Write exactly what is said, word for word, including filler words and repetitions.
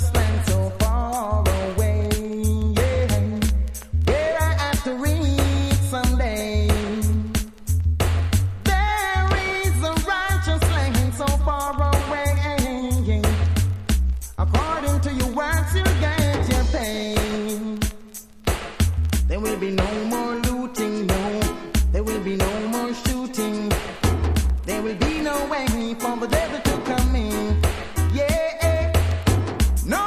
righteous land so far away, yeah, where I have to reach someday. There is a righteous land so far away, yeah. According to your works you get your pay. There will be no more looting, no. There will be no more shooting. There will be no way for the day.